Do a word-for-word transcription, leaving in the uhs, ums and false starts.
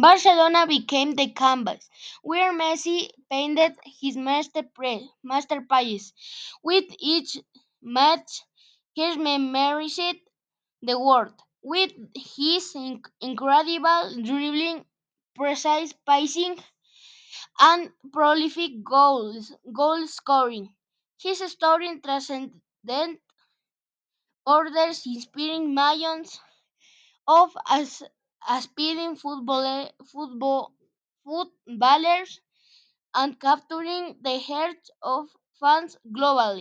Barcelona became the canvas where Messi painted his masterpre- masterpiece. With each match, he memorized the world. With his inc- incredible dribbling, precise passing, and prolific goals, goal scoring, his story transcended borders, inspiring millions of as- aspiring footballer, football, footballers and capturing the hearts of fans globally.